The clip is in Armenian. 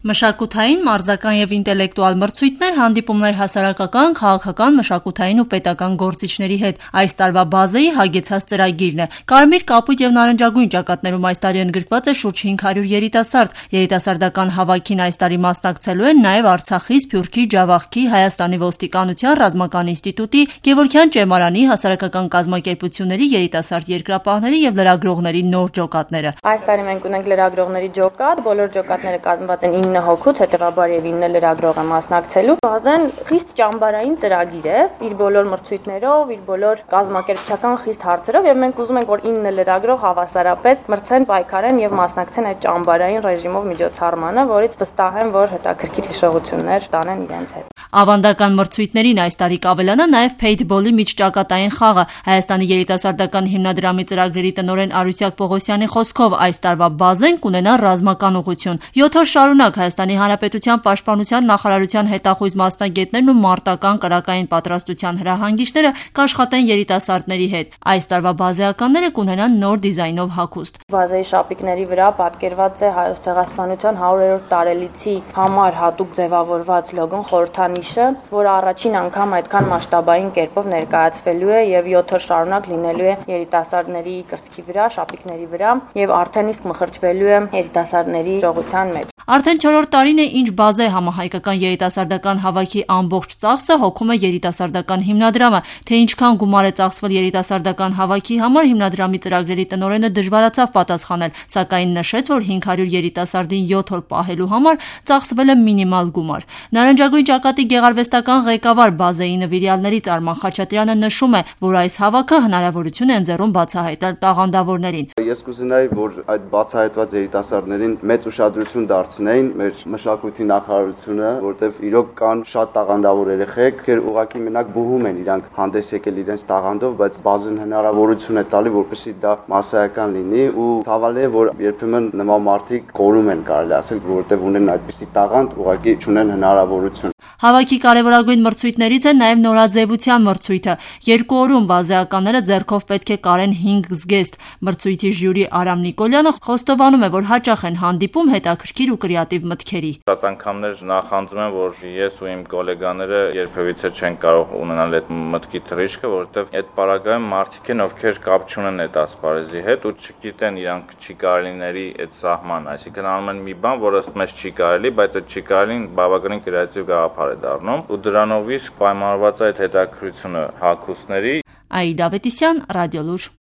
Մշակութային, մարզական եւ ինտելեկտուալ մրցույթներ, հանդիպումներ հասարակական, քաղաքական, մշակութային ու պետական գործիչների հետ այս տարվա բազեի հագեցած ծրագիրն է։ Կարմիր, կապույտ եւ նարնջագույն ճակատներում այս տարի ընդգրկված է շուրջ 500 երիտասարդ։ Երիտասարդական հավաքին այս տարի մասնակցելու են նաեւ Արցախի, Սփյուռքի, Ջավախքի, Հայաստանի ոստիկանության, Ռազմական ինստիտուտի, Գևորգյան ճեմարանի, հասարակական կազմակերպությունների, երիտասարդ երկրապահների եւ լրագրողների նոր ջոկատները։ Այս տարի մենք ունենք լրագրողների ջոկատ, բոլոր ջոկատները կազմված են 9 հոգուց, հետևաբար եւ 9 լրագրող է մասնակցելու։ Բազեն խիստ ճամբարային ծրագիր է, իր բոլոր մրցույթներով, իր բոլոր կազմակերպչական խիստ հարցերով եւ մենք ուզում ենք, որ 9 լրագրող հավասարապես մրցեն, պայքարեն եւ մասնակցեն այդ ճամբարային ռեժիմով միջոցառմանը, որից վստահ եմ, որ հետաքրքիր հիշողություններ տանեն իրենց հետ։ Ավանդական մրցույթներին այս տարի կավելանա նաեւ փեյթբոլի միջճակատային խաղը։ Հայաստանի երիտասարդական հիմնադրամի ծրագրերի տնօրեն Արուսյակ Պողոսյանի խոսքով այս տարվա բազեն կունենա ռազմական ուղղություն։ 7 օր շարունակ Հայաստանի Հանրապետության Պաշտպանության նախարարության հետախույզ մասնագետներն ու մարտական կրակային պատրաստության հրահանգիչները կաշխատեն երիտասարդների հետ։ Այս տարվա բազեականները կունենան նոր դիզայնով հագուստ։ Բազեի շապիկների վրա պատկերված է Հայոց ցեղասպանության 100-րդ տարելիցի համար հատուկ ձևավորված լոգոն, խորհրդանիշը, որը առաջին անգամ այդքան մասշտաբային կերպով ներկայացվելու է եւ 7 օր շարունակ լինելու է երիտասարդների կրծքի վրա, շապիկների վրա եւ արդեն իսկ մխրճվելու է երիտասարդների ժողովրդության մեջ։ Արդեն 4-րդ տարին է, ինչ բազե համահայկական երիտասարդական հավաքի ամբողջ ծախսը հոգում է երիտասարդական հիմնադրամը, թե ինչքան գումար է ծախսվել երիտասարդական հավաքի համար, հիմնադրամի ծրագրերի տնօրենը դժվարացավ պատասխանել, սակայն նշեց, որ 500 երիտասարդին 7 օր պահելու համար ծախսվել է մինիմալ գումար։ Նարնջագույն ճակատի գեղարվեստական ղեկավար բազեի նվիրյալներից Արման Խաչատրյանը նշում է, որ այս հավաքը հնարավորություն է ընձեռում բացահայտել տաղանդավորներին։ Ես կուզենայի, որ այդ բացահայտված երիտասարդներին մեծ ուշադրություն դարձնեին մեր մշակույթի նախարարությունը, որտեղ իրոք կան շատ տաղանդավոր երեխեք, ովքեր ուղղակի մենակ բուհում են իրանք հանդես եկել իրենց տաղանդով, բայց բազեն հնարավորություն է տալի, որպեսզի դա մասսայական լինի ու ցավալի է, որ երբեմն նման մարդիկ կորում են, կարելի ասել, որտեղ ունեն այդպիսի տաղանդ, ուղղակի չունեն հնարավորություն։ Հավաքի կարևորագույն մրցույթներից է նաև նորաձևության մրցույթը։ 2 օրում բազեականները ձեռքով պետք է կարեն 5 զգեստ։ Մրցույթի ժյուրի Արամ Նիկոլյանը խոստովանում է, որ հաճախ են հանդիպում հետաքրքիր ու կրեատիվ մտքերի։ Շատ անգամներ նախանձում են, որ ես ու իմ գոլեգաները երբևիցե չեն կարող ունենալ այդ մտքի թռիչքը, որովհետև այդ պարագայում մարդիկ են, ովքեր կապ չունեն այդ ասպարեզի հետ ու չգիտեն իրանք չի կարելիների այդ սահմանը, այսինքն անում են մի բան, որը ըստ մեզ չի կարելի, բայց այդ չի կարելին բավականին կրեատիվ գաղափար է դառնում ու դրանով իսկ պայմանավորված է այդ հետաքրքրությունը հագուստների։ Այդա Ավետիսյան, Ռադիոլուր։